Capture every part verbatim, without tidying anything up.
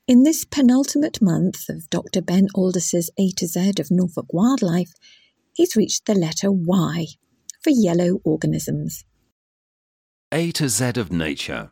In this penultimate month of Doctor Ben Aldis's A to Z of Norfolk Wildlife, he's reached the letter Y for yellow organisms. A to Z of nature.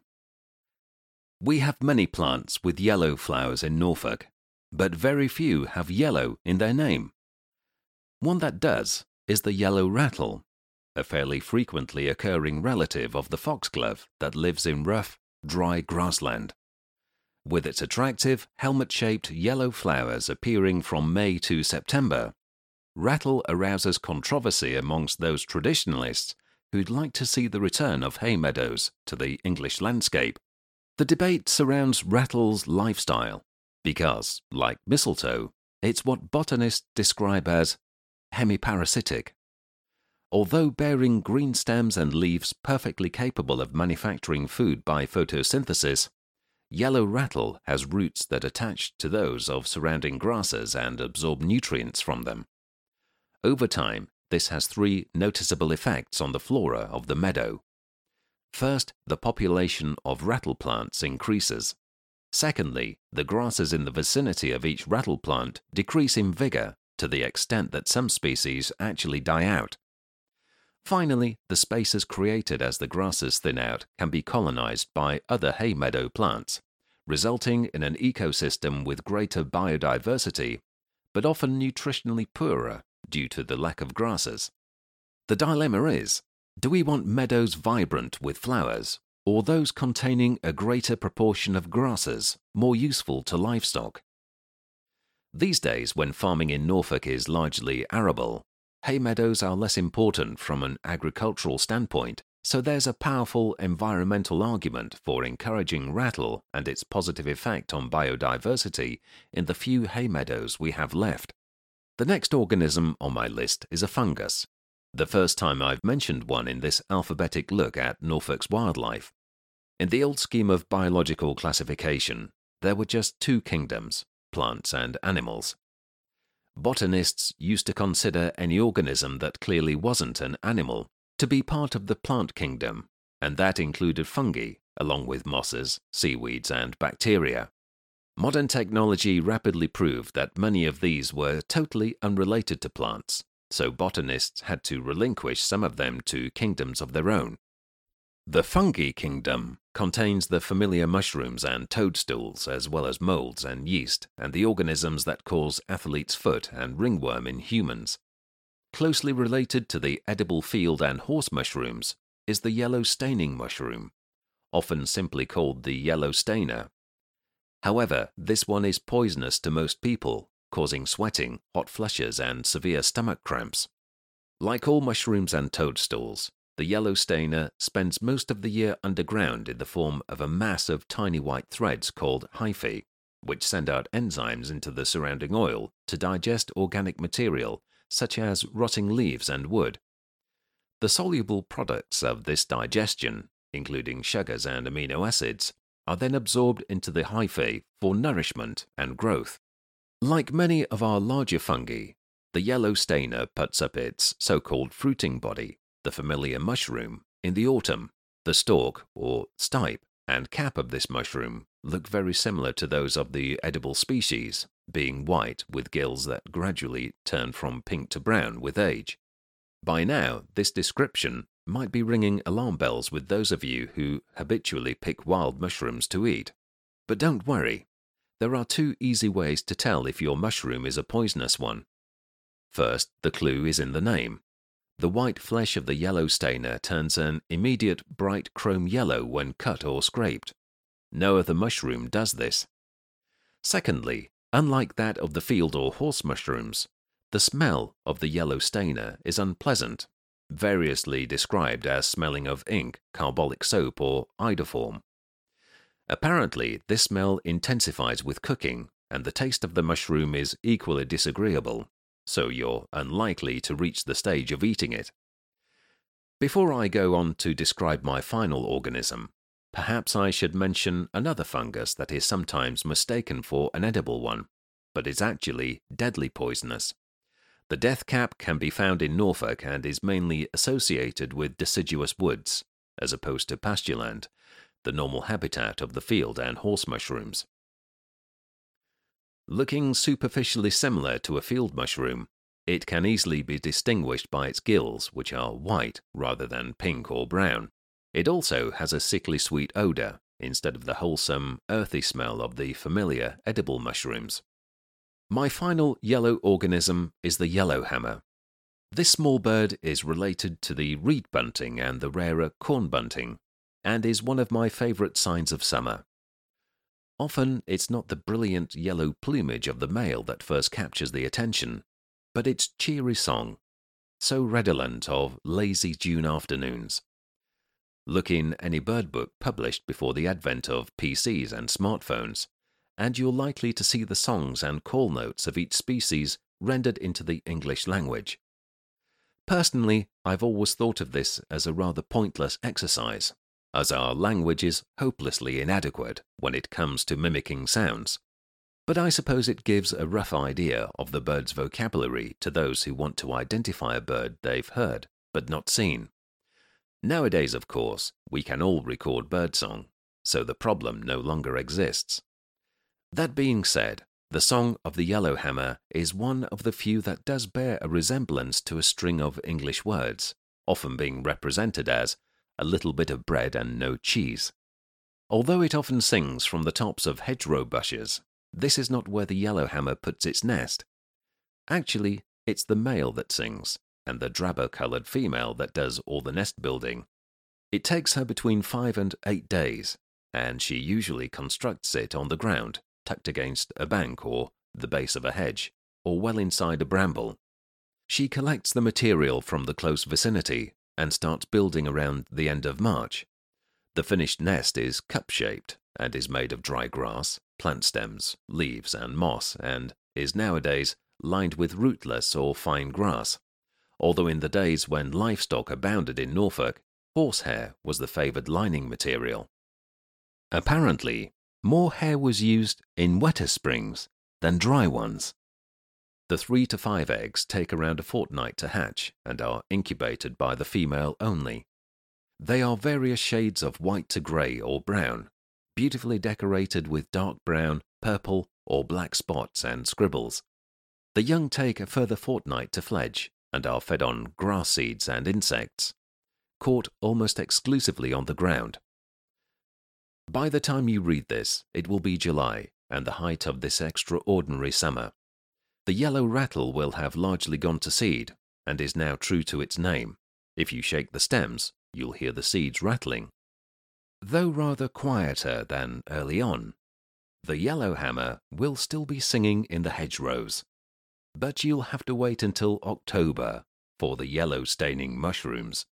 We have many plants with yellow flowers in Norfolk, but very few have yellow in their name. One that does is the yellow rattle, a fairly frequently occurring relative of the foxglove that lives in rough, dry grassland. With its attractive, helmet-shaped yellow flowers appearing from May to September, rattle arouses controversy amongst those traditionalists who'd like to see the return of hay meadows to the English landscape. The debate surrounds rattle's lifestyle because, like mistletoe, it's what botanists describe as hemiparasitic. Although bearing green stems and leaves perfectly capable of manufacturing food by photosynthesis, yellow rattle has roots that attach to those of surrounding grasses and absorb nutrients from them. Over time, this has three noticeable effects on the flora of the meadow. First, the population of rattle plants increases. Secondly, the grasses in the vicinity of each rattle plant decrease in vigor to the extent that some species actually die out. Finally, the spaces created as the grasses thin out can be colonized by other hay meadow plants, resulting in an ecosystem with greater biodiversity, but often nutritionally poorer due to the lack of grasses. The dilemma is, do we want meadows vibrant with flowers, or those containing a greater proportion of grasses, more useful to livestock? These days, when farming in Norfolk is largely arable, hay meadows are less important from an agricultural standpoint, so there's a powerful environmental argument for encouraging rattle and its positive effect on biodiversity in the few hay meadows we have left. The next organism on my list is a fungus, the first time I've mentioned one in this alphabetic look at Norfolk's wildlife. In the old scheme of biological classification, there were just two kingdoms, plants and animals. Botanists used to consider any organism that clearly wasn't an animal to be part of the plant kingdom, and that included fungi, along with mosses, seaweeds, and bacteria. Modern technology rapidly proved that many of these were totally unrelated to plants, so botanists had to relinquish some of them to kingdoms of their own. The fungi kingdom contains the familiar mushrooms and toadstools, as well as molds and yeast, and the organisms that cause athlete's foot and ringworm in humans. Closely related to the edible field and horse mushrooms is the yellow staining mushroom, often simply called the yellow stainer. However, this one is poisonous to most people, causing sweating, hot flushes, and severe stomach cramps. Like all mushrooms and toadstools, the yellow stainer spends most of the year underground in the form of a mass of tiny white threads called hyphae, which send out enzymes into the surrounding oil to digest organic material such as rotting leaves and wood. The soluble products of this digestion, including sugars and amino acids, are then absorbed into the hyphae for nourishment and growth. Like many of our larger fungi, the yellow stainer puts up its so-called fruiting body, the familiar mushroom, in the autumn. The stalk, or stipe, and cap of this mushroom look very similar to those of the edible species, being white with gills that gradually turn from pink to brown with age. By now, this description might be ringing alarm bells with those of you who habitually pick wild mushrooms to eat. But don't worry, there are two easy ways to tell if your mushroom is a poisonous one. First, the clue is in the name. The white flesh of the yellow stainer turns an immediate bright chrome yellow when cut or scraped. No other mushroom does this. Secondly, unlike that of the field or horse mushrooms, the smell of the yellow stainer is unpleasant, variously described as smelling of ink, carbolic soap, or iodoform. Apparently, this smell intensifies with cooking, and the taste of the mushroom is equally disagreeable, so you're unlikely to reach the stage of eating it. Before I go on to describe my final organism, perhaps I should mention another fungus that is sometimes mistaken for an edible one, but is actually deadly poisonous. The death cap can be found in Norfolk and is mainly associated with deciduous woods, as opposed to pastureland, the normal habitat of the field and horse mushrooms. Looking superficially similar to a field mushroom, it can easily be distinguished by its gills, which are white rather than pink or brown. It also has a sickly sweet odor instead of the wholesome, earthy smell of the familiar edible mushrooms. My final yellow organism is the yellowhammer. This small bird is related to the reed bunting and the rarer corn bunting, and is one of my favorite signs of summer. Often it's not the brilliant yellow plumage of the male that first captures the attention, but its cheery song, so redolent of lazy June afternoons. Look in any bird book published before the advent of P Cs and smartphones, and you're likely to see the songs and call notes of each species rendered into the English language. Personally, I've always thought of this as a rather pointless exercise, as our language is hopelessly inadequate when it comes to mimicking sounds. But I suppose it gives a rough idea of the bird's vocabulary to those who want to identify a bird they've heard but not seen. Nowadays, of course, we can all record birdsong, so the problem no longer exists. That being said, the song of the yellowhammer is one of the few that does bear a resemblance to a string of English words, often being represented as a little bit of bread and no cheese. Although it often sings from the tops of hedgerow bushes, this is not where the yellowhammer puts its nest. Actually, it's the male that sings, and the drabber-coloured female that does all the nest building. It takes her between five and eight days, and she usually constructs it on the ground, tucked against a bank or the base of a hedge, or well inside a bramble. She collects the material from the close vicinity and starts building around the end of March. The finished nest is cup-shaped and is made of dry grass, plant stems, leaves, and moss, and is nowadays lined with rootless or fine grass, although in the days when livestock abounded in Norfolk, horsehair was the favoured lining material. Apparently, more hair was used in wetter springs than dry ones. The three to five eggs take around a fortnight to hatch and are incubated by the female only. They are various shades of white to grey or brown, beautifully decorated with dark brown, purple, or black spots and scribbles. The young take a further fortnight to fledge and are fed on grass seeds and insects, caught almost exclusively on the ground. By the time you read this, it will be July and the height of this extraordinary summer. The yellow rattle will have largely gone to seed and is now true to its name. If you shake the stems, you'll hear the seeds rattling. Though rather quieter than early on, the yellowhammer will still be singing in the hedgerows. But you'll have to wait until October for the yellow staining mushrooms.